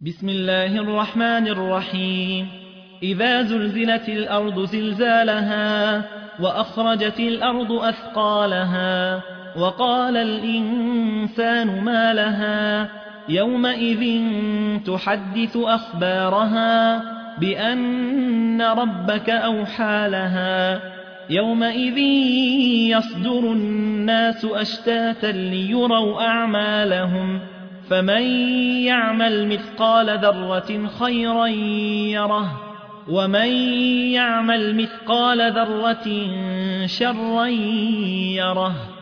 بسم الله الرحمن الرحيم. إذا زلزلت الأرض زلزالها وأخرجت الأرض أثقالها وقال الإنسان ما لها يومئذ تحدث أخبارها بأن ربك أوحى لها يومئذ يصدر الناس أشتاتا ليروا أعمالهم فمن يعمل مثقال ذرة خيرا يره ومن يعمل مثقال ذرة شرا يره.